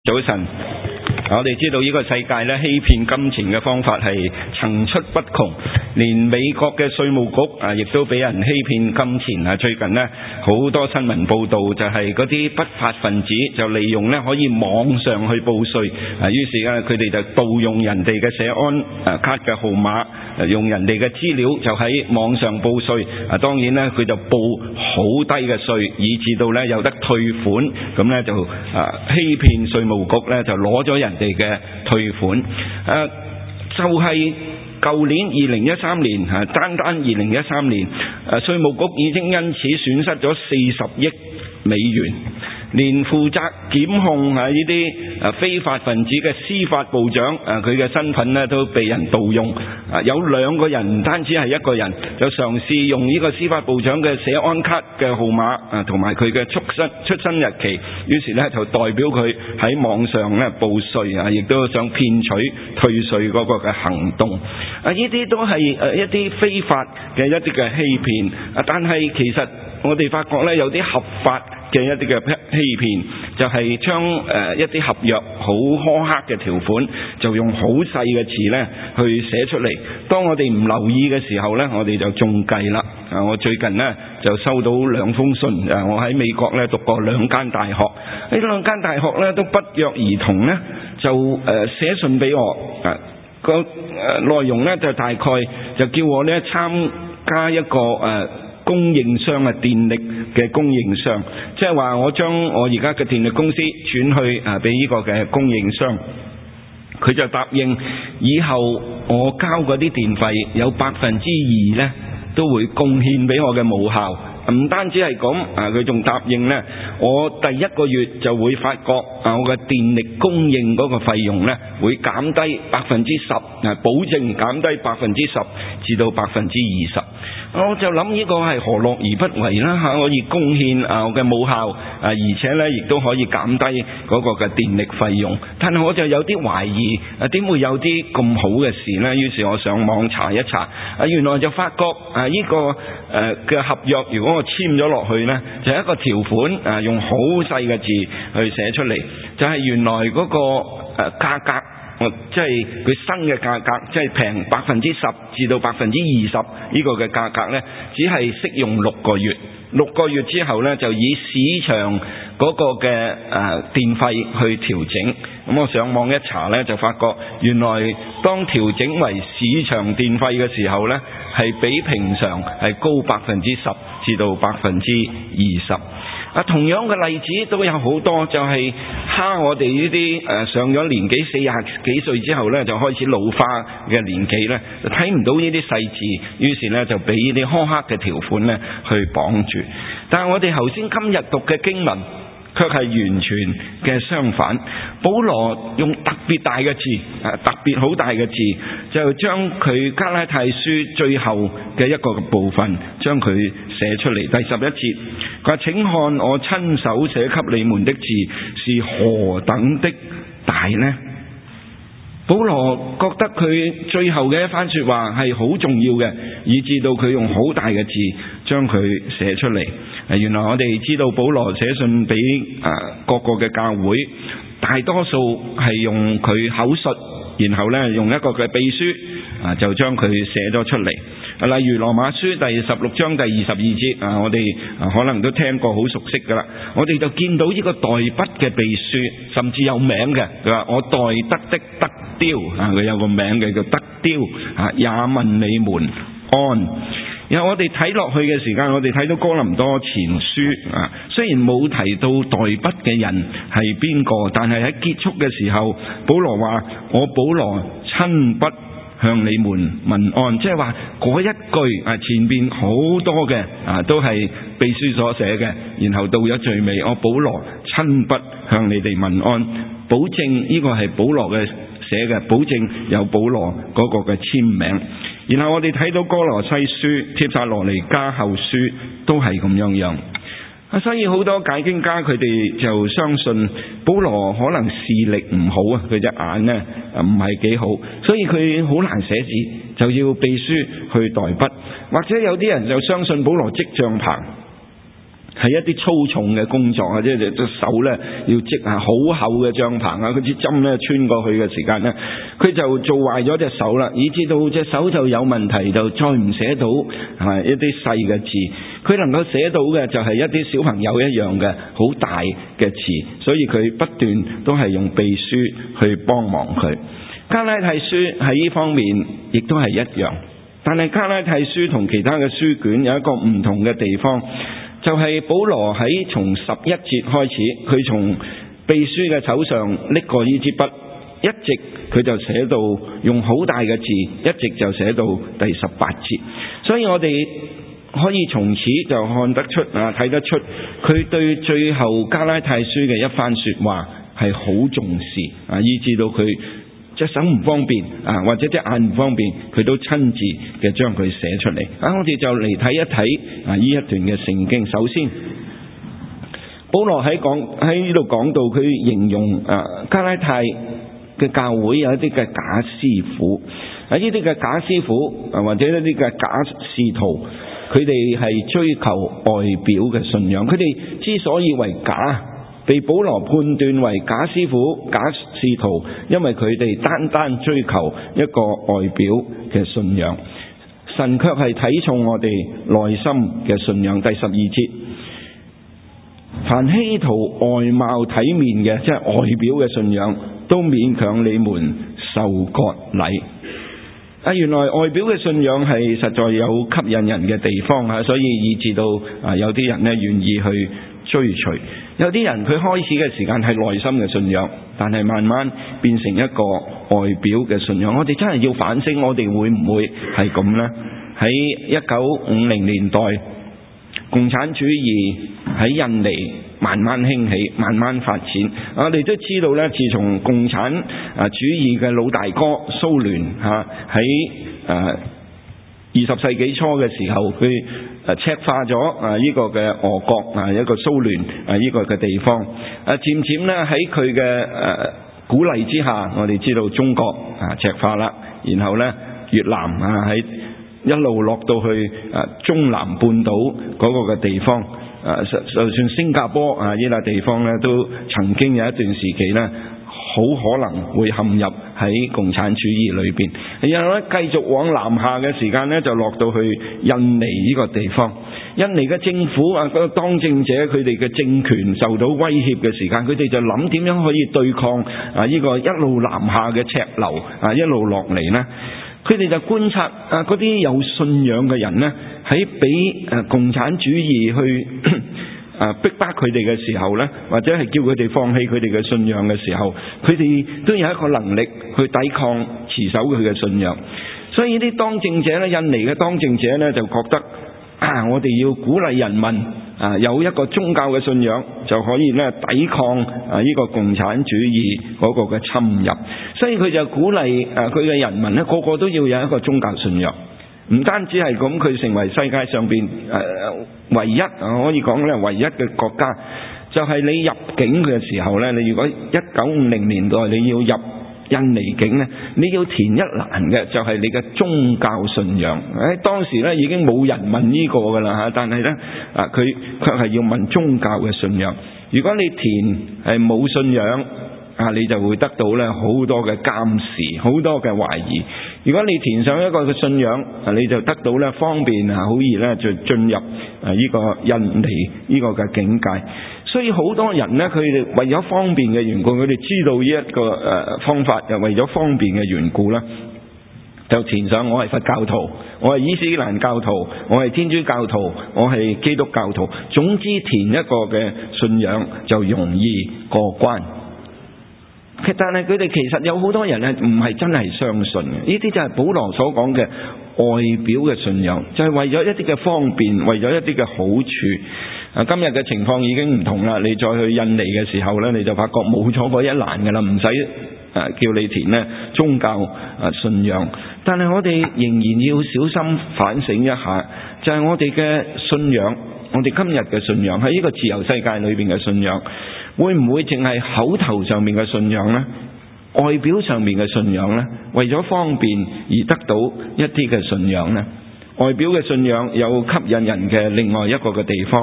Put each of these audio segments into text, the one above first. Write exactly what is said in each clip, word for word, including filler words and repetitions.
早晨，我哋知道呢個世界咧，欺騙金錢嘅方法係層出不窮，連美國嘅稅務局啊，亦都俾人欺騙金錢啊！最近呢，好多新聞報道就係嗰啲不法分子就利用咧可以網上去報稅啊，於是咧佢哋就盜用人哋嘅社安卡嘅號碼，用人哋嘅資料就喺網上報稅啊。當然咧佢就報好低嘅稅，以至到咧有得退款，咁咧就啊欺騙稅務局咧就攞咗人哋嘅退款。誒就係舊年二零一三年啊，單單二零一三年誒稅務局已經因此損失咗四十億美元，連負責檢控啊呢啲誒非法分子嘅司法部長啊，佢嘅身份咧都被人盜用啊，有兩個人唔單止係一個人，就嘗試用呢個司法部長嘅社安卡嘅號碼啊，同埋佢嘅出生出生日期，於是咧就代表佢喺網上咧報稅啊，亦都想騙取退稅嗰個嘅行動啊，呢啲都係誒一啲非法嘅一啲嘅欺騙啊，但係其實我哋發覺咧有啲合法嘅一啲嘅欺騙，就係將誒一啲合約好苛刻嘅條款，就用好細嘅字咧去寫出嚟。當我哋唔留意嘅時候咧，我哋就中計啦。啊，我最近呢就收到兩封信，啊，我喺美國咧讀過兩間大學，呢兩間大學咧都不約而同咧就誒寫信俾我，啊個誒內容咧就大概就叫我咧參加一個誒供應商啊，電力嘅供應商，即係話我將我而家嘅電力公司轉去啊俾呢個嘅供應商，佢就答應以後我交嗰啲電費有百分之二呢都會貢獻俾我嘅母校。唔單止係咁啊，佢仲答應呢，我第一個月就會發覺啊，我嘅電力供應嗰個費用呢會減低百分之十，啊，保證減低百分之十至到百分之二十。我就諗呢個係何樂而不為啦嚇，可以貢獻啊我嘅母校啊，而且呢亦都可以減低嗰個嘅電力費用。但係我就有啲懷疑啊，點會有啲咁好嘅事呢？於是我上網查一查啊，原來就發覺啊呢個誒嘅合約，如果我簽咗落去呢，就係一個條款啊，用好細嘅字去寫出嚟，就係原來嗰個誒價格。即係佢新嘅價格，即係平百分之十至到百分之二十呢個嘅價格呢，只係適用六個月。六個月之後呢，就以市場嗰個嘅誒、呃、電費去調整。咁我上網一查呢，就發覺原來當調整為市場電費嘅時候呢，係比平常係高百分之十至到百分之二十。啊，同樣嘅例子都有好多，就係蝦我哋呢啲誒上咗年紀四廿幾歲之後呢，就開始老花嘅年紀呢，就睇唔到呢啲細字，於是呢，就俾呢啲苛刻嘅條款呢去綁住。但係我哋頭先今日讀嘅經文卻係完全嘅相反。保羅用特別大嘅字，啊，特別好大嘅字，就將佢加拉太書最後嘅一個部分將佢寫出嚟。第十一節，佢話：請看我親手寫給你們的字是何等的大呢？保羅覺得佢最後嘅一番說話係好重要嘅，以至到佢用好大嘅字將佢寫出嚟。原來我哋知道保羅寫信俾啊各個嘅教會，大多數係用佢口述，然後呢用一個嘅秘書啊就將佢寫咗出嚟。例如羅馬書第十六章第二十二節啊，我哋可能都聽過，好熟悉噶啦。我哋就見到呢個代筆嘅秘書，甚至有名嘅，佢話我代得的得丟啊，佢有個名嘅叫得丟啊，也問你們安。然後我哋睇落去嘅時間，我哋睇到哥林多前書啊，雖然冇提到代筆嘅人係邊個，但係喺結束嘅時候，保羅話我保羅親筆向你們問安，即係話嗰一句啊，前邊好多嘅啊都係秘書所寫嘅，然後到咗最尾，我保羅親筆向你哋問安，保證呢個係保羅嘅寫嘅，保證有保羅嗰個嘅簽名。然後我哋睇到哥羅西書、帖撒羅尼迦後書都係咁樣樣。啊，所以好多解經家佢哋就相信保羅可能視力唔好啊，佢隻眼呢唔係幾好，所以佢好難寫字，就要秘書去代筆。或者有啲人就相信保羅織帳棚， 係一啲粗重嘅工作啊，即係隻手呢要織下好厚嘅帳棚啊，嗰支針呢穿過去嘅時間呢，佢就做壞咗隻手啦，以至到隻手就有問題，就再唔寫到係一啲細嘅字。佢能夠寫到嘅就係一啲小朋友一樣嘅好大嘅詞，所以佢不斷都係用秘書去幫忙佢。加拉太書喺呢方面亦都係一樣，但係加拉太書同其他嘅書卷有一個唔同嘅地方，就係、是、保羅喺從十一節開始，佢從秘書嘅手上拎過呢支筆，一直佢就寫到用好大嘅字，一直就寫到第十八節。所以我哋可以從此就看得出啊，睇得出佢對最後加拉太書嘅一番說話係好重視啊，以至到佢隻手唔方便啊，或者隻眼唔方便，佢都親自嘅將佢寫出嚟啊。我哋就嚟睇一睇啊呢一段嘅聖經。首先，保羅喺講喺呢度講到佢形容啊加拉太嘅教會有一啲嘅假師傅啊，呢啲嘅假師傅啊，或者一啲嘅假使徒，佢哋係追求外表嘅信仰。佢哋之所以為假，被保羅判斷為假師傅、假使徒，因為佢哋單單追求一個外表嘅信仰。神卻係睇重我哋內心嘅信仰。第十二節，凡希圖外貌體面嘅，即係外表嘅信仰，都勉強你們受割禮。啊，原來外表嘅信仰係實在有吸引人嘅地方啊，所以以致到啊有啲人呢願意去追隨。有啲人佢開始嘅時間係內心嘅信仰，但係慢慢變成一個外表嘅信仰。我哋真係要反省，我哋會唔會係咁呢？喺一九五零年代，共產主義喺印尼慢慢興起，慢慢發展。我哋都知道呢，自從共產啊主義嘅老大哥蘇聯嚇喺誒二十世紀初嘅時候，佢誒赤化咗啊呢個嘅俄國啊一個蘇聯啊呢個嘅地方。啊漸漸呢喺佢嘅誒鼓勵之下，我哋知道中國啊赤化啦，然後呢越南啊喺一路落到去啊中南半島嗰個嘅地方。啊，就就算新加坡啊呢笪地方咧，都曾經有一段時期咧，好可能會陷入喺共產主義裏邊。然後咧，繼續往南下嘅時間咧，就落到去印尼呢個地方。印尼嘅政府啊，嗰個當政者佢哋嘅政權受到威脅嘅時間，佢哋就諗點樣可以對抗啊呢個一路南下嘅赤流啊一路落嚟呢？佢哋就觀察啊嗰啲有信仰嘅人呢，喺俾誒共產主義去啊逼迫佢哋嘅時候呢，或者係叫佢哋放棄佢哋嘅信仰嘅時候，佢哋都有一個能力去抵抗持守佢嘅信仰。所以呢啲當政者呢，印尼嘅當政者呢，就覺得啊，我哋要鼓勵人民啊有一個宗教嘅信仰，就可以呢抵抗啊呢個共產主義嗰個嘅侵入。所以佢就鼓勵誒佢嘅人民呢，個個都要有一個宗教信仰。唔單止係咁，佢成為世界上邊誒、呃、唯一啊，可以講咧唯一嘅國家，就係、是、你入境嘅時候咧，你如果一九五零年代你要入印尼境咧，你要填一欄嘅就係你嘅宗教信仰。喺當時咧已經冇人問呢個㗎啦嚇，但係咧啊佢卻係要問宗教嘅信仰。如果你填係冇信仰啊，你就會得到咧好多嘅監視，好多嘅懷疑。如果你填上一個嘅信仰，啊，你就得到咧方便啊，好易咧就進入啊呢個印尼呢個嘅境界。所以好多人呢，佢哋為咗方便嘅緣故，佢哋知道呢一個誒方法，又為咗方便嘅緣故咧，就填上我係佛教徒，我係伊斯蘭教徒，我係天主教徒，我係基督教徒。總之填一個嘅信仰就容易過關。但係佢哋其實有好多人咧，唔係真係相信嘅。呢啲就係保羅所講嘅外表嘅信仰，就係為咗一啲嘅方便，為咗一啲嘅好處。啊，今日嘅情況已經唔同啦。你再去印尼嘅時候咧，你就發覺冇咗嗰一欄噶啦，唔使誒叫你填咧宗教啊信仰。但係我哋仍然要小心反省一下，就係我哋嘅信仰，我哋今日嘅信仰喺呢個自由世界裏邊嘅信仰。會唔會淨係口頭上面嘅信仰呢？外表上面嘅信仰呢？為咗方便而得到一啲嘅信仰呢？外表嘅信仰有吸引人嘅另外一個嘅地方，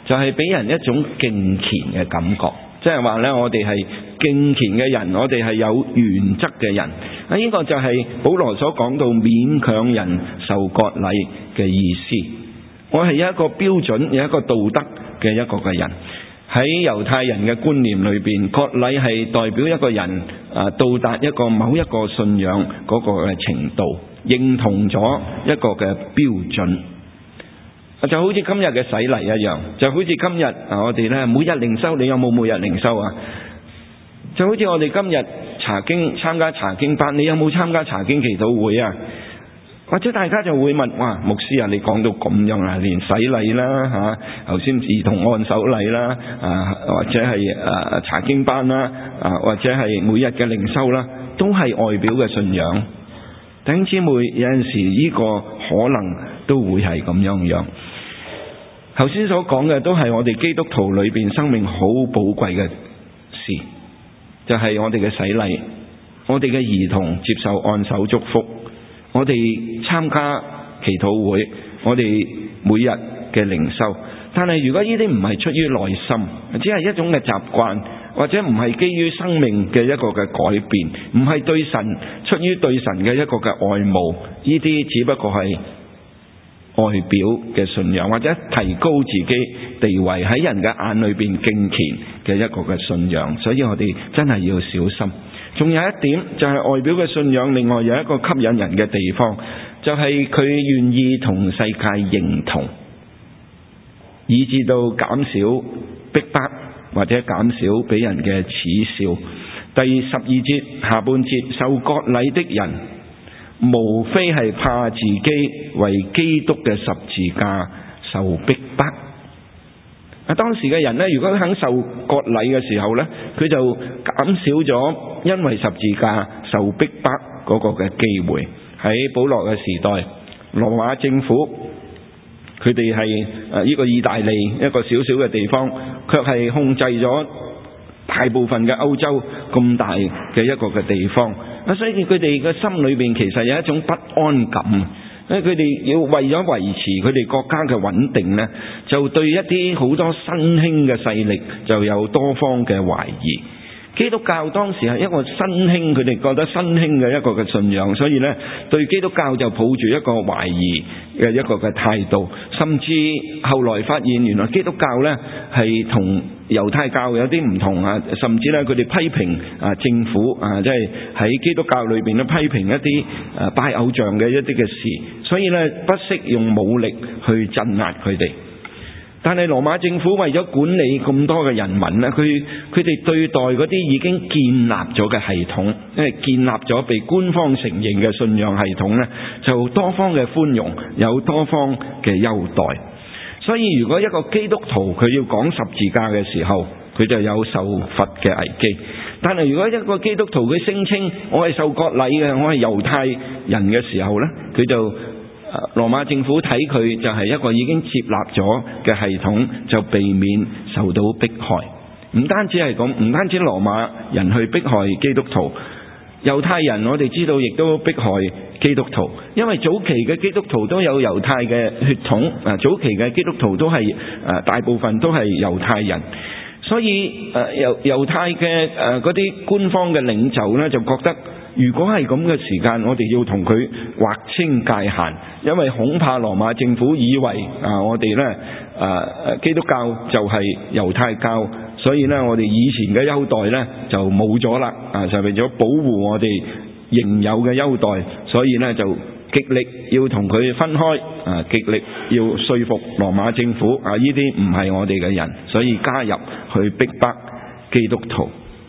就係俾人一種敬虔嘅感覺，即係話呢，我哋係敬虔嘅人，我哋係有原則嘅人。啊，呢個就係保羅所講到勉強人受割禮嘅意思。我係有一個標準，有一個道德嘅一個嘅人。喺猶太人嘅觀念裏邊，割禮係代表一個人啊到達一個某一個信仰嗰個嘅程度，認同咗一個嘅標準。就好似今日嘅洗禮一樣，就好似今日啊我哋咧每日靈修，你有冇每日靈修啊？就好似我哋今日查經參加查經班，你有冇參加查經祈禱會啊？或者大家就會問，哇，牧師啊，你講到咁樣啊，連洗禮啦嚇，頭先兒童按手禮啦，啊或者係誒查經班啦，啊或者係每日嘅靈修啦，都係外表嘅信仰。弟兄姊妹，有陣時呢個可能都會係咁樣樣。頭先所講嘅都係我哋基督徒裏邊生命好寶貴嘅事，就係我哋嘅洗禮，我哋嘅兒童接受按手祝福，我哋參加祈禱會，我哋每日嘅靈修。但係如果呢啲唔係出於內心，只係一種嘅習慣，或者唔係基於生命嘅一個嘅改變，唔係對神出於對神嘅一個嘅愛慕，呢啲只不過係外表嘅信仰，或者提高自己地位喺人嘅眼裏邊敬虔嘅一個嘅信仰。所以我哋真係要小心。仲有一點就係外表嘅信仰，另外有一個吸引人嘅地方，就係佢願意同世界認同，以至到減少逼迫或者減少俾人嘅恥笑。第十二節下半節，受割禮的人無非係怕自己為基督嘅十字架受逼迫。啊，當時嘅人呢，如果肯受割禮嘅時候呢，佢就減少咗因為十字架受逼迫嗰個嘅機會。喺保羅嘅時代，羅馬政府佢哋係誒呢個意大利一個小小嘅地方，卻係控制咗大部分嘅歐洲咁大嘅一個嘅地方。啊，所以佢哋嘅心裏邊其實有一種不安感。因為佢哋要為咗維持佢哋國家嘅穩定呢，就對一啲好多新興嘅勢力就有多方嘅懷疑。基督教當時係一個新興，佢哋覺得新興嘅一個嘅信仰，所以呢對基督教就抱住一個懷疑嘅一個嘅態度，甚至後來發現原來基督教呢係同猶太教有啲唔同啊，甚至呢佢哋批評啊政府啊，即係喺基督教裏邊咧批評一啲誒拜偶像嘅一啲嘅事，所以呢不惜用武力去鎮壓佢哋。但係羅馬政府為咗管理咁多嘅人民呢，佢佢哋對待嗰啲已經建立咗嘅系統，因為建立咗被官方承認嘅信仰系統呢，就多方嘅寬容，有多方嘅優待。所以如果一個基督徒佢要講十字架嘅時候，佢就有受罰嘅危機。但係如果一個基督徒佢聲稱我係受割禮嘅，我係猶太人嘅時候呢，佢就羅馬政府睇佢就係一個已經接納咗嘅系統，就避免受到迫害。唔單止係咁，唔單止羅馬人去迫害基督徒，猶太人我哋知道亦都迫害基督徒，因為早期嘅基督徒都有猶太嘅血統，啊，早期嘅基督徒都係誒大部分都係猶太人，所以誒猶猶太嘅誒嗰啲官方嘅領袖呢，就覺得如果係咁嘅時間，我哋要同佢劃清界限，因為恐怕羅馬政府以為啊，我哋呢啊基督教就係猶太教，所以呢我哋以前嘅優待呢就冇咗啦，啊就為咗保護我哋仍有嘅優待，所以呢就極力要同佢分開，啊極力要說服羅馬政府啊，呢啲唔係我哋嘅人，所以加入去逼迫基督徒。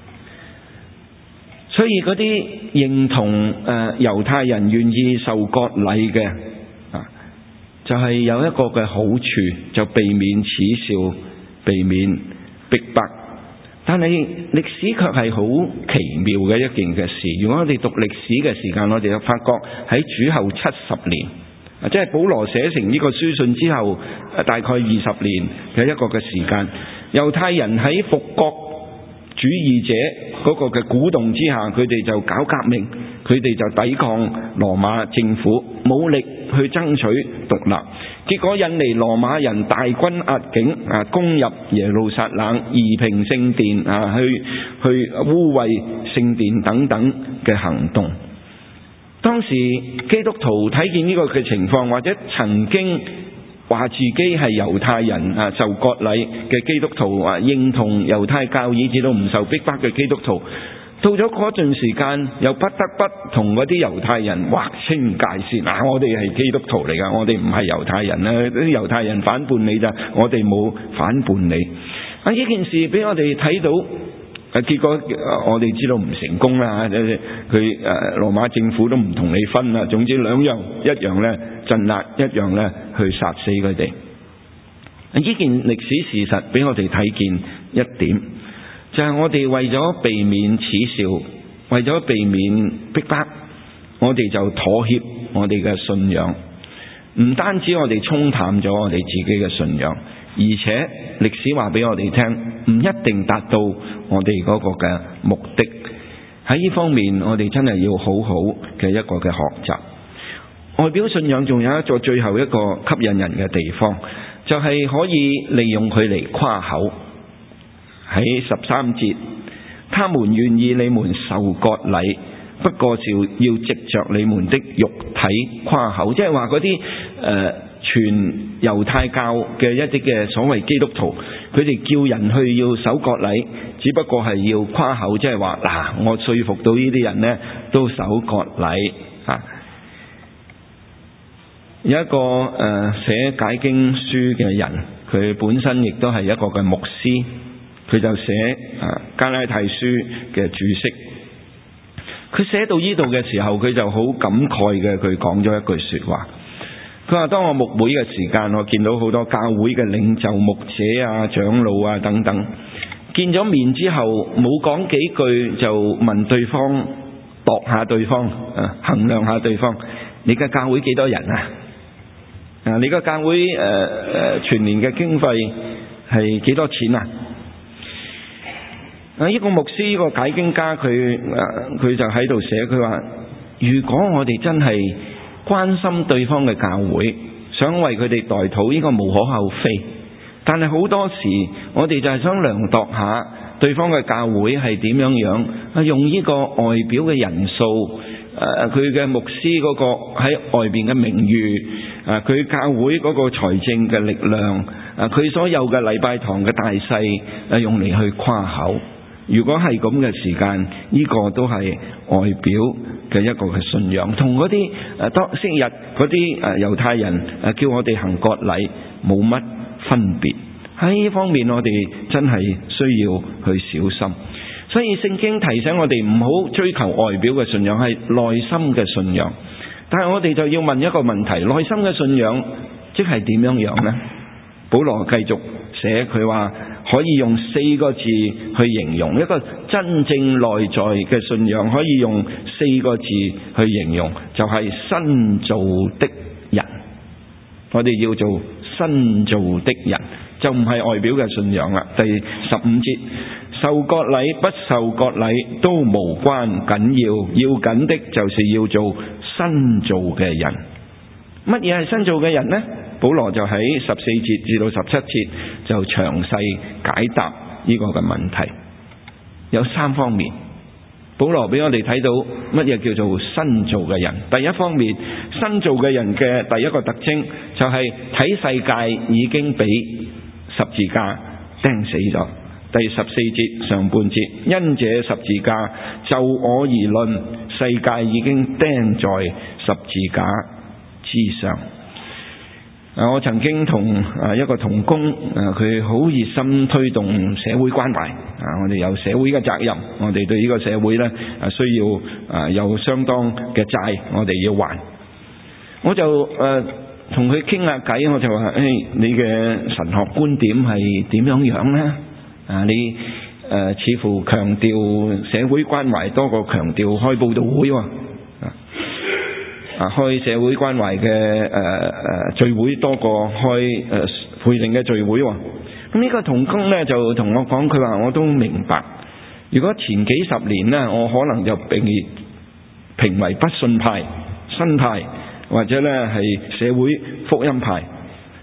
所以嗰啲認同誒猶太人願意受割禮嘅啊，就係有一個嘅好處，就避免恥笑，避免逼迫。但係歷史卻係好奇妙嘅一件嘅事。如果我哋讀歷史嘅時間，我哋就發覺喺主後七十年，啊，即係保羅寫成呢個書信之後，大概二十年嘅一個嘅時間，猶太人喺復國主義者嗰個嘅鼓動之下，佢哋就搞革命，佢哋就抵抗羅馬政府，武力去爭取獨立。 結果引嚟羅馬人大軍壓境啊，攻入耶路撒冷，夷平聖殿啊，去去污穢聖殿等等嘅行動。當時基督徒睇見呢個嘅情況，或者曾經話自己係猶太人啊，受割禮嘅基督徒啊，認同猶太教以至到唔受逼迫嘅基督徒，到咗嗰段時間又不得不同嗰啲猶太人劃清界線啊！我哋係基督徒嚟噶，我哋唔係猶太人啦。啲猶太人反叛你咋，我哋冇反叛你。啊！呢件事俾我哋睇到，啊結果我哋知道唔成功啦。佢誒羅馬政府都唔同你分啦。總之兩樣，一樣咧鎮壓，一樣咧去殺死佢哋。呢件歷史事實俾我哋睇見一點。就係我哋為咗避免恥笑，為咗避免逼迫，我哋就妥協我哋嘅信仰。唔單止我哋沖淡咗我哋自己嘅信仰，而且歷史話俾我哋聽，唔一定達到我哋嗰個嘅目的。喺呢方面，我哋真係要好好嘅一個嘅學習。外表信仰仲有一個最後一個吸引人嘅地方，就係可以利用佢嚟誇口。喺十三節，他們願意你們受割禮，不過就要藉着你們的肉體誇口，即係話嗰啲誒全猶太教嘅一啲嘅所謂基督徒，佢哋叫人去要守割禮，只不過係要誇口，即係話嗱，我說服到呢啲人呢都守割禮啊。有一個誒、呃、寫解經書嘅人，佢本身亦都係一個嘅牧師。佢就寫啊加拉太書嘅注釋，佢寫到呢度嘅時候，佢就好感慨嘅，佢講咗一句說話。佢話當我牧會嘅時間，我見到好多教會嘅領袖、牧者啊、長老啊等等，見咗面之後冇講幾句就問對方，度下對方啊，衡量下對方，你嘅教會幾多人啊？啊，你個教會誒誒、呃、全年嘅經費係幾多錢啊？啊！呢個牧師，呢個解經家，佢誒佢就喺度寫，佢話：如果我哋真係關心對方嘅教會，想為佢哋代禱，呢個無可厚非。但係好多時，我哋就係想量度下對方嘅教會係點樣樣，啊用呢個外表嘅人數，誒佢嘅牧師嗰個喺外邊嘅名譽，啊佢教會嗰個財政嘅力量，啊佢所有嘅禮拜堂嘅大細，啊用嚟去誇口。如果係咁嘅時間，呢、這個都係外表嘅一個嘅信仰，同嗰啲誒當昔日嗰啲誒猶太人誒叫我哋行割禮冇乜分別。喺呢方面，我哋真係需要去小心。所以聖經提醒我哋唔好追求外表嘅信仰，係內心嘅信仰。但係我哋就要問一個問題：內心嘅信仰即係點樣樣呢？保羅繼續寫，佢話可以用四個字去形容一個真正內在嘅信仰，可以用四個字去形容，就係新造的人。我哋要做新造的人，就唔係外表嘅信仰啦。第十五節，受割禮不受割禮都無關緊要，要緊的就是要做新造嘅人。乜嘢係新造嘅人呢？保羅就喺十四節至到十七節就詳細解答呢個嘅問題，有三方面。保羅俾我哋睇到乜嘢叫做新造嘅人。第一方面，新造嘅人嘅第一個特徵就係睇世界已經俾十字架釘死咗。第十四節上半節，因這十字架就我而論，世界已經釘在十字架之上。啊！我曾經同啊一個同工啊，佢好熱心推動社會關懷啊！我哋有社會嘅責任，我哋對呢個社會呢啊需要啊有相當嘅債，我哋要還。我就誒同佢傾下偈，我就話：誒、哎，你嘅神學觀點係點樣樣呢？啊，你誒、呃、似乎強調社會關懷多過強調開佈道會喎。啊！開社會關懷嘅誒誒聚會多過開誒培靈嘅聚會喎。咁呢個同工呢就同我講，佢話我都明白。如果前幾十年呢，我可能就被評為不信派、新派，或者呢係社會福音派。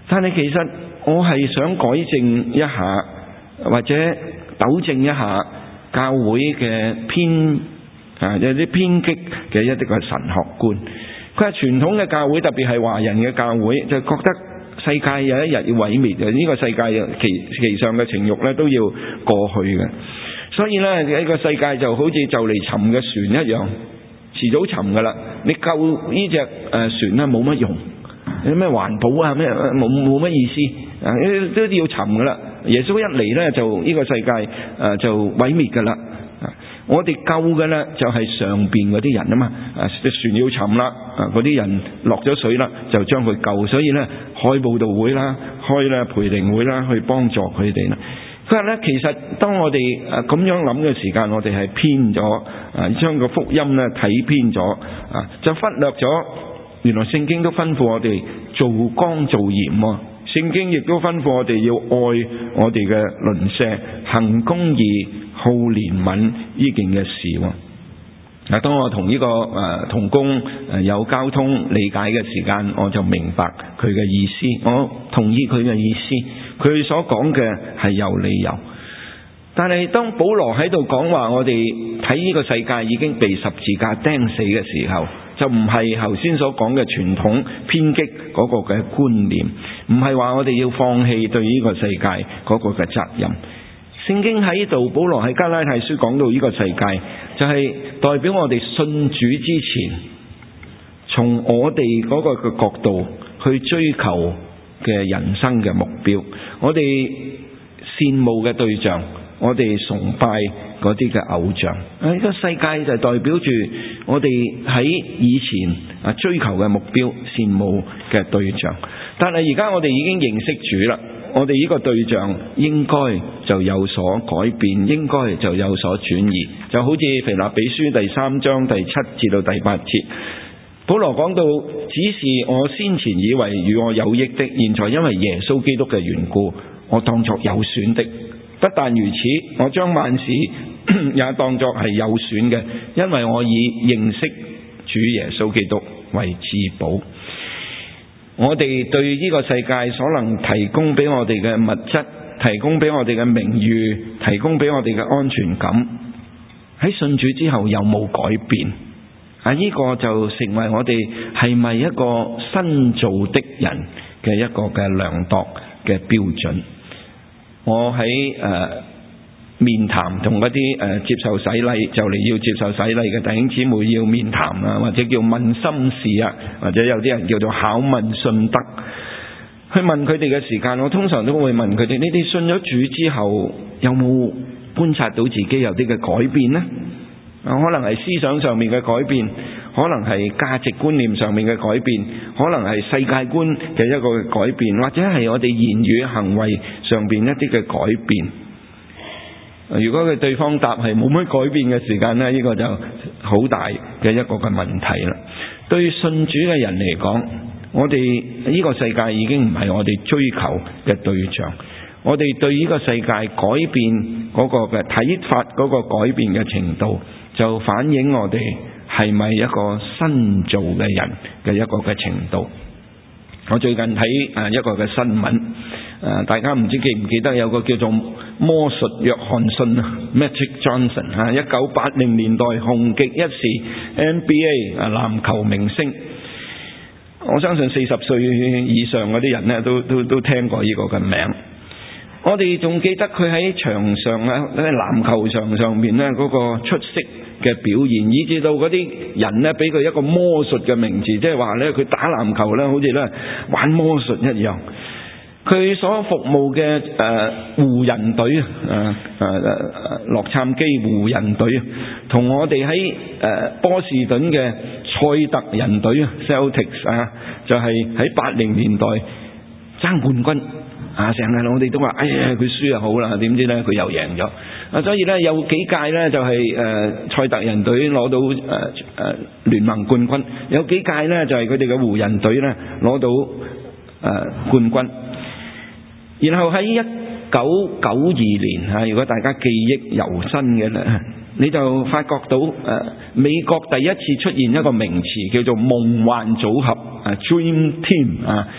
但係其實我係想改正一下，或者糾正一下教會嘅偏啊有啲偏激嘅一啲嘅神學觀。佢話傳統嘅教會，特別係華人嘅教會，就覺得世界有一日要毀滅嘅，呢個世界其其上嘅情慾咧都要過去嘅。所以咧呢個世界就好似就嚟沉嘅船一樣，遲早沉噶啦。你救呢隻誒船咧冇乜用，有咩環保啊咩冇冇乜意思啊，都要沉噶啦。耶穌一嚟咧就呢個世界誒就毀滅噶啦。我哋救嘅咧就係上邊嗰啲人啊嘛，啊隻船要沉啦，啊嗰啲人落咗水啦，就將佢救。所以咧開佈道會啦，開咧培靈會啦，去幫助佢哋啦。佢話咧，其實當我哋誒咁樣諗嘅時間，我哋係偏咗啊，將個福音咧睇偏咗啊，就忽略咗原來聖經都吩咐我哋做光做鹽喎。聖經亦都吩咐我哋要愛我哋嘅鄰舍，行公義，好憐憫呢件嘅事喎。嗱，當我同呢個誒同工誒有交通理解嘅時間，我就明白佢嘅意思，我同意佢嘅意思。佢所講嘅係有理由，但係當保羅喺度講話我哋睇呢個世界已經被十字架釘死嘅時候，就唔係頭先所講嘅傳統偏激嗰個嘅觀念，唔係話我哋要放棄對呢個世界嗰個嘅責任。聖經喺度，保羅喺加拉太書講到呢個世界就係代表我哋信主之前，從我哋嗰個嘅角度去追求嘅人生嘅目標，我哋羨慕嘅對象，我哋崇拜嗰啲嘅偶像。呢個世界就代表住我哋喺以前啊追求嘅目標，羨慕嘅對象。但係而家我哋已經認識主啦，我哋呢個對象應該就有所改變，應該就有所轉移。就好似腓立比書第三章第七至到第八節，保羅講到，只是我先前以為與我有益的，現在因為耶穌基督嘅緣故，我當作有損的。不但如此，我將萬事也當作係有損嘅，因為我以認識主耶穌基督為至寶。我哋對呢個世界所能提供俾我哋嘅物質，提供俾我哋嘅名譽，提供俾我哋嘅安全感，喺信主之後有冇改變？啊！呢個就成為我哋係咪一個新造的人嘅一個嘅量度嘅標準。我喺誒、呃、面談同嗰啲誒接受洗禮就嚟要接受洗禮嘅弟兄姊妹要面談啊，或者叫問心事啊，或者有啲人叫做考問信德，去問佢哋嘅時間，我通常都會問佢哋：你哋信咗主之後有冇觀察到自己有啲嘅改變呢？可能係思想上面嘅改變，可能係價值觀念上面嘅改變，可能係世界觀嘅一個改變，或者係我哋言語行為上邊一啲嘅改變。如果佢對方答係冇乜改變嘅時間呢，呢個就好大嘅一個嘅問題啦。對信主嘅人嚟講，我哋呢個世界已經唔係我哋追求嘅對象。我哋對呢個世界改變嗰個嘅睇法，嗰個改變嘅程度，就反映我哋係咪一個新造嘅人嘅一個嘅程度。我最近睇誒一個嘅新聞，誒大家唔知記唔記得有個叫做魔術約翰遜啊 Magic Johnson 啊，一九八零年代紅極一時 N B A 啊籃球明星。我相信四十歲以上嗰啲人咧都都都聽過呢個嘅名。我哋仲記得佢喺場上啊，喺籃球場上面咧嗰個出色嘅表現，以至到嗰啲人咧俾佢一個魔術嘅名字，即係話咧佢打籃球咧好似咧玩魔術一樣。佢所服務嘅誒湖人隊啊誒誒洛杉磯湖人隊，同我哋喺誒波士頓嘅塞特人隊啊 Celtics 啊，就係喺八零年代爭冠軍。啊！成日我哋都話，哎呀，佢輸就好啦，點知咧佢又贏咗。啊，所以咧有幾屆咧就係誒塞特人隊攞到誒誒聯盟冠軍，有幾屆咧就係佢哋嘅湖人隊咧攞到誒冠軍。然後喺一九九二年嚇，如果大家記憶猶新嘅咧，你就發覺到誒美國第一次出現一個名詞叫做夢幻組合啊 Dream Team 啊。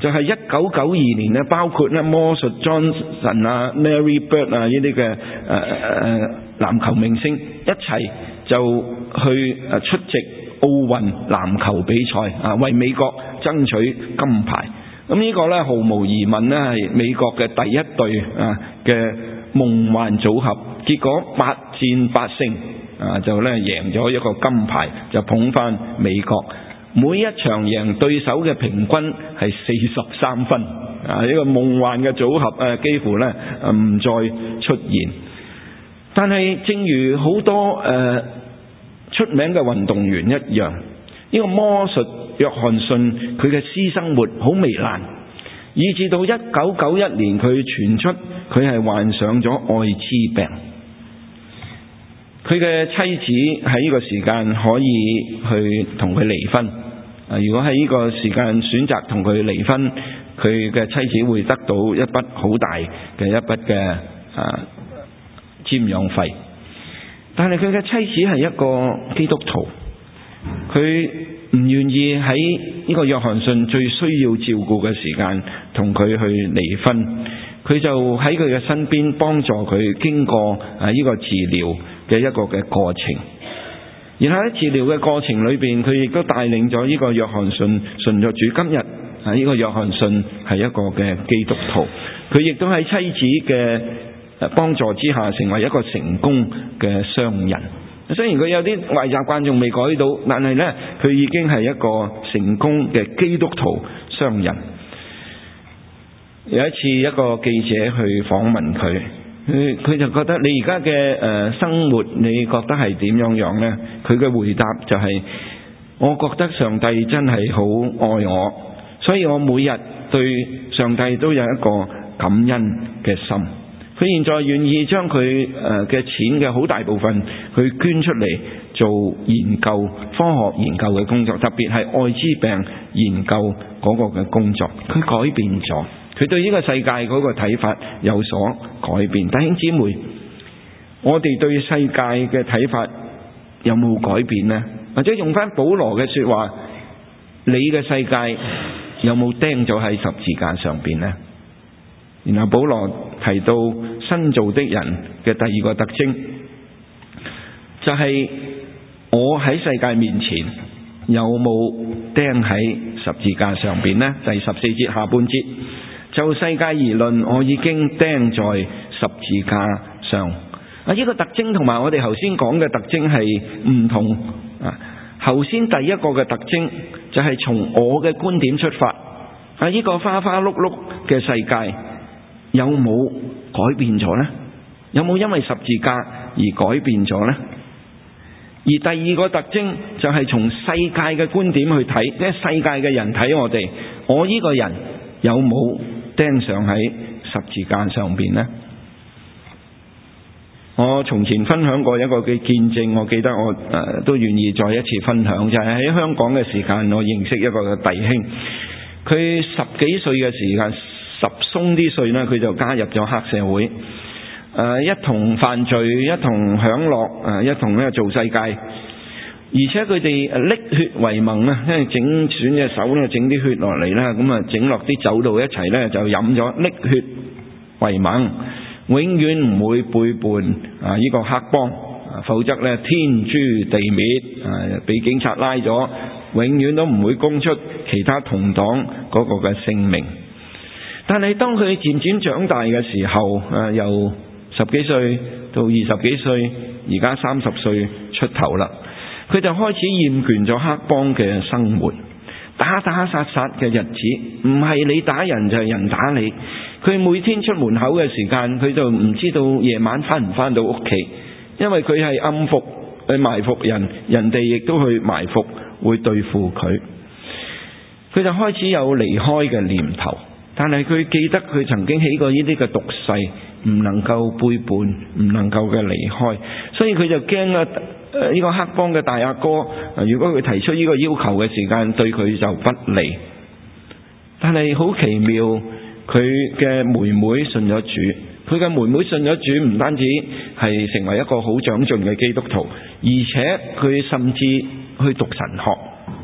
就係一九九二年咧，包括咧魔術 Johnson 啊、Mary Bird 啊呢啲嘅誒誒籃球明星一齊就去誒出席奧運籃球比賽啊，為美國爭取金牌。咁呢個咧毫無疑問咧係美國嘅第一隊啊嘅夢幻組合，結果八戰八勝啊，就咧贏咗一個金牌，就捧翻美國。每一場贏對手嘅平均係四十三分啊！呢個夢幻嘅組合啊，幾乎咧唔再出現。但係正如好多誒出名嘅運動員一樣，呢個魔術約翰遜佢嘅私生活好糜爛，以至到一九九一年佢傳出佢係患上咗艾滋病。佢嘅妻子喺呢個時間可以去同佢離婚。啊，如果喺呢個時間選擇同佢離婚，佢嘅妻子會得到一筆好大嘅一筆嘅啊贍養費。但係佢嘅妻子係一個基督徒，佢唔願意喺呢個約翰遜最需要照顧嘅時間同佢去離婚，佢就喺佢嘅身邊幫助佢經過啊呢個治療嘅一個嘅過程。然後喺治療嘅過程裏邊，佢亦都帶領咗呢個約翰遜信咗主。今日啊，呢個約翰遜係一個嘅基督徒，佢亦都喺妻子嘅幫助之下，成為一個成功嘅商人。雖然佢有啲壞習慣仲未改到，但係呢，佢已經係一個成功嘅基督徒商人。有一次，一個記者去訪問佢。佢佢就覺得你而家嘅誒生活，你覺得係點樣樣呢？佢嘅回答就係、是：我覺得上帝真係好愛我，所以我每日對上帝都有一個感恩嘅心。佢現在願意將佢誒嘅錢嘅好大部分去捐出嚟做研究、科學研究嘅工作，特別係愛滋病研究嗰個嘅工作。佢改變咗。佢對呢個世界嗰個睇法有所改變。弟兄姊妹，我哋對世界嘅睇法有冇改變呢？或者用翻保羅嘅說話，你嘅世界有冇釘咗喺十字架上邊呢？然後保羅提到新造的人嘅第二個特徵，就係、是、我喺世界面前有冇釘喺十字架上邊呢？第十四節下半節，就世界而論，我已經釘在十字架上。啊，呢個特徵同埋我哋頭先講嘅特徵係唔同啊。頭先第一個嘅特徵就係從我嘅觀點出發，啊，呢個花花碌碌嘅世界有冇改變咗呢？有冇因為十字架而改變咗呢？而第二個特徵就係從世界嘅觀點去睇，即係世界嘅人睇我哋，我呢個人有冇釘上喺十字架上邊呢？我從前分享過一個嘅見證，我記得我誒、呃、都願意再一次分享，就係、是、喺香港嘅時間，我認識一個嘅弟兄，佢十幾歲嘅時間，十鬆啲歲呢，佢就加入咗黑社會，誒、呃、一同犯罪，一同享樂，誒、呃、一同咧做世界，而且佢哋誒拎血為盟啊，因為整損隻手咧，整啲血落嚟啦，咁啊整落啲酒度一齊咧就飲咗，拎血為盟。永遠唔會背叛啊！呢個黑幫，否則咧天誅地滅啊！被警察拉咗，永遠都唔會供出其他同黨嗰個嘅姓名。但係當佢漸漸長大嘅時候，啊，由十幾歲到二十幾歲，而家三十歲出頭啦，佢就開始厭倦咗黑幫嘅生活，打打殺殺嘅日子，唔係你打人就係人打你。佢每天出門口嘅時間，佢就唔知道夜晚翻唔翻到屋企，因為佢係暗伏去埋伏人，人哋亦都去埋伏會對付佢。佢就開始有離開嘅念頭，但係佢記得佢曾經起過呢啲嘅毒誓，唔能夠背叛，唔能夠嘅離開，所以佢就驚啊！呢個黑幫嘅大阿哥，如果佢提出呢個要求嘅時間，對佢就不利。但係好奇妙。佢嘅妹妹信咗主，佢嘅妹妹信咗主，唔單止係成為一個好長進嘅基督徒，而且佢甚至去讀神學。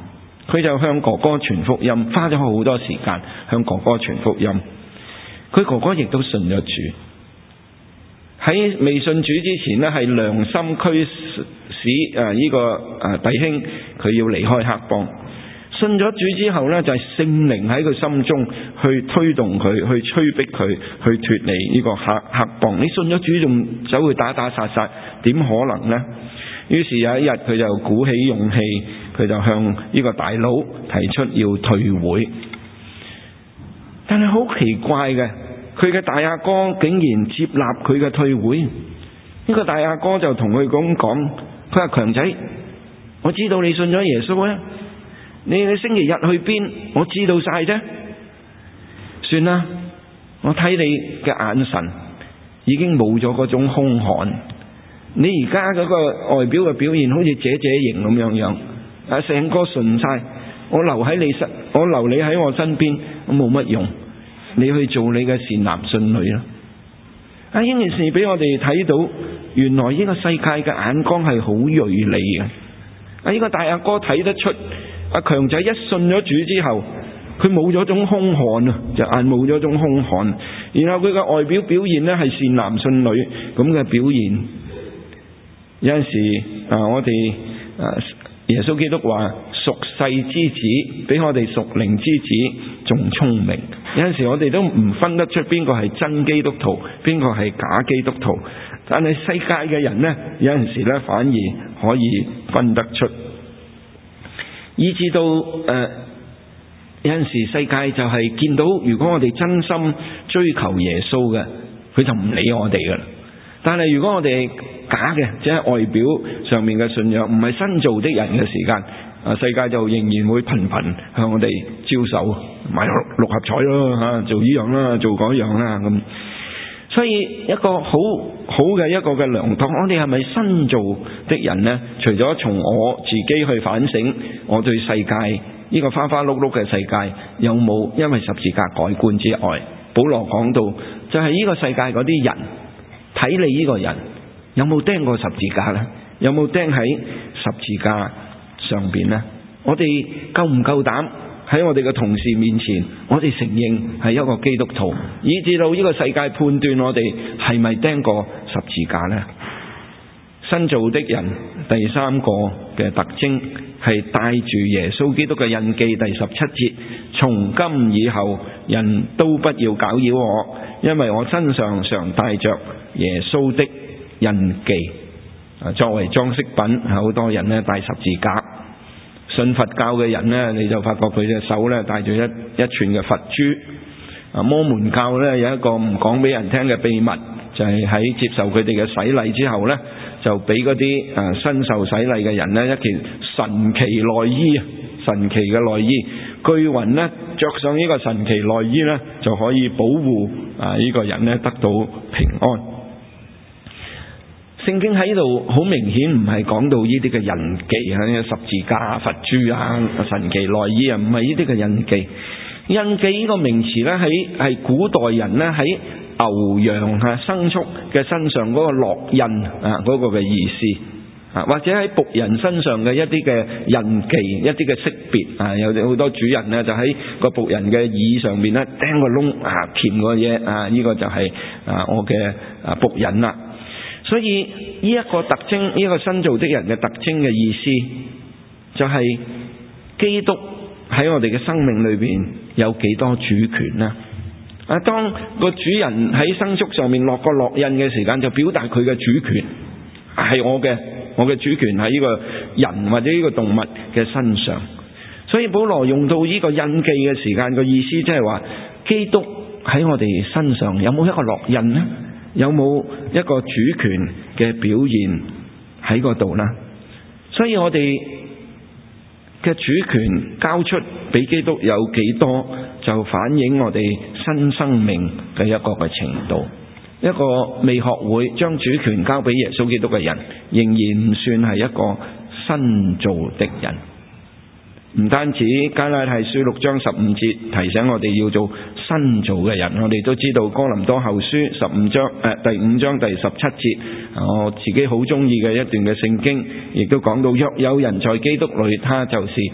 佢就向哥哥傳福音，花咗好多時間向哥哥傳福音。佢哥哥亦都信咗主。喺未信主之前呢，係良心驅使誒呢個誒弟兄佢要離開黑幫。信咗主之後呢，就係聖靈喺佢心中去推動佢，去催逼佢去脫離呢個黑黑幫。你信咗主仲走去打打殺殺，點可能呢？於是有一日佢就鼓起勇氣，佢就向呢個大佬提出要退會。但係好奇怪嘅，佢嘅大阿哥竟然接納佢嘅退會。呢個大阿哥就同佢咁講，佢話強仔，我知道你信咗耶穌啊，你你星期日去邊？我知道晒啫。算啦，我睇你嘅眼神已經冇咗嗰種兇悍，你而家嗰個外表嘅表現好似姐姐型咁樣樣，啊成個順晒。我留喺你身，我留你喺我身邊，我冇乜用。你去做你嘅善男信女啦。啊，呢件事俾我哋睇到，原來呢個世界嘅眼光係好銳利嘅。啊，呢個大阿哥睇得出，阿強仔一信咗主之後，佢冇咗種兇悍啊，就眼冇咗種兇悍。然後佢嘅外表表現呢係善男信女咁嘅表現。有陣時啊，我哋啊耶穌基督話屬世之子比我哋屬靈之子仲聰明。有陣時我哋都唔分得出邊個係真基督徒，邊個係假基督徒。但係世界嘅人呢，有陣時呢反而可以分得出。以至到誒、呃、有陣時世界就係見到，如果我哋真心追求耶穌嘅，佢就唔理我哋噶啦。但係如果我哋假嘅，即係外表上面嘅信仰，唔係新造的人嘅時間，啊世界就仍然會頻頻向我哋招手，買六合彩咯嚇，做呢樣啦，做嗰樣啦咁。所以一個好好嘅一個嘅量度，我哋係咪新造的人呢？除咗從我自己去反省，我對世界呢個花花碌碌嘅世界有冇因為十字架改觀之外，保羅講到就係呢個世界嗰啲人睇你呢個人有冇釘過十字架呢？有冇釘喺十字架上邊呢？我哋夠唔夠膽喺我哋嘅同事面前，我哋承認係一個基督徒，以至到呢個世界判斷我哋係咪釘過十字架呢？新造的人第三個嘅特徵係帶住耶穌基督嘅印記。第十七節，從今以後人都不要攪擾我，因為我身上常帶着耶穌的印記。作為裝飾品，好多人呢帶十字架。信佛教嘅人呢，你就發覺佢隻手呢帶住一一串嘅佛珠。摩門教呢有一個唔講俾人聽嘅秘密，就係喺接受佢哋嘅洗禮之後呢，就俾嗰啲誒新受洗禮嘅人呢一件神奇內衣啊，神奇嘅內衣。據云呢，着上呢個神奇內衣呢，就可以保護啊呢個人呢得到平安。聖經喺度好明顯唔係講到呢啲嘅印記啊，十字架、佛珠啊、神奇內衣啊，唔係呢啲嘅印記。印記呢個名詞呢，喺係古代人呢喺牛羊啊牲畜嘅身上嗰個烙印啊嗰個嘅意思啊，或者喺僕人身上嘅一啲嘅印記、一啲嘅識別啊，有好多主人呢就喺個僕人嘅耳上面呢釘個窿啊，鉗個嘢啊，呢、這個就係啊我嘅啊僕人啦。所以呢一個特徵，呢、這個新造的人嘅特徵嘅意思，就係、是、基督喺我哋嘅生命裏邊有幾多主權呢？啊，當個主人喺牲畜上面落個烙印嘅時間，就表達佢嘅主權係我嘅，我嘅主權喺呢個人或者呢個動物嘅身上。所以保羅用到呢個印記嘅時間嘅意思，即係話基督喺我哋身上有冇一個烙印呢？有冇一個主權嘅表現喺嗰度呢？所以我哋嘅主權交出俾基督有幾多，就反映我哋新生命嘅一個嘅程度。一個未學會將主權交俾耶穌基督嘅人，仍然唔算係一個新造的人。唔單止加拉太書六章十五節提醒我哋要做新造嘅人，我哋都知道哥林多後書十五章誒、呃、第五章第十七節，我自己好中意嘅一段嘅聖經，亦都講到若有人在基督裏，他就是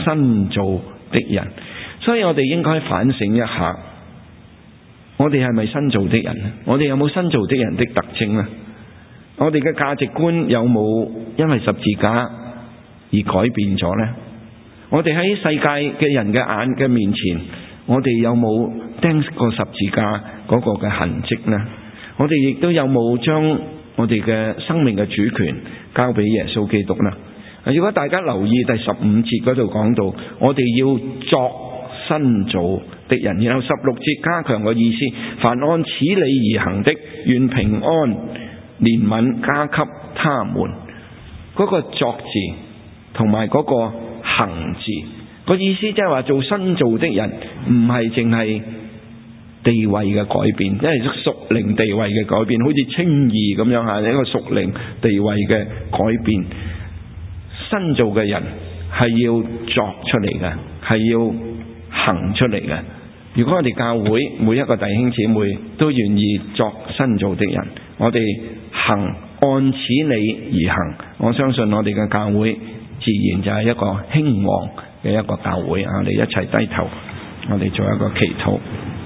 新造的人。所以我哋應該反省一下，我哋係咪新造的人？我哋有冇新造的人的特徵呢？我哋嘅價值觀有冇因為十字架而改變咗呢？我哋喺世界嘅人嘅眼嘅面前，我哋有冇釘過十字架嗰個嘅痕跡呢？我哋亦都有冇將我哋嘅生命嘅主權交俾耶穌基督呢？如果大家留意第十五節嗰度講到，我哋要作新造的人，然後十六節加強個意思，凡按此理而行的，願平安憐憫加給他們。嗰個作字同埋嗰個行字個意思，即係話做新造的人唔係淨係地位嘅改變，即係屬靈地位嘅改變，好似稱義咁樣吓，一個屬靈地位嘅改變。新造嘅人係要作出嚟嘅，係要行出嚟嘅。如果我哋教會每一個弟兄姊妹都願意作新造的人，我哋行按此理而行，我相信我哋嘅教會自然就係一個興旺嘅一個教會。我哋一齊低頭，我哋做一個祈禱。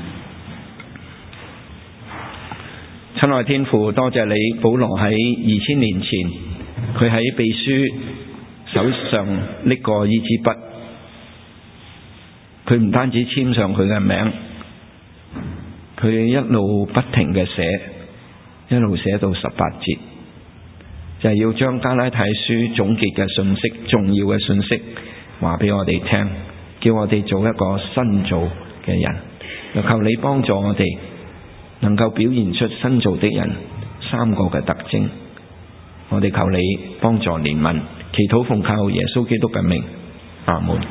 親愛天父，多謝你，保羅喺二千年前，佢喺秘書手上拎過呢支筆，佢唔單止簽上佢嘅名，佢一路不停嘅寫，一路寫到十八節，就係要將加拉太書總結嘅信息、重要嘅信息話俾我哋聽，叫我哋做一個新造嘅人。又求你幫助我哋能夠表現出新造的人三個嘅特徵。我哋求你幫助憐憫，祈禱奉靠耶穌基督嘅名，阿門。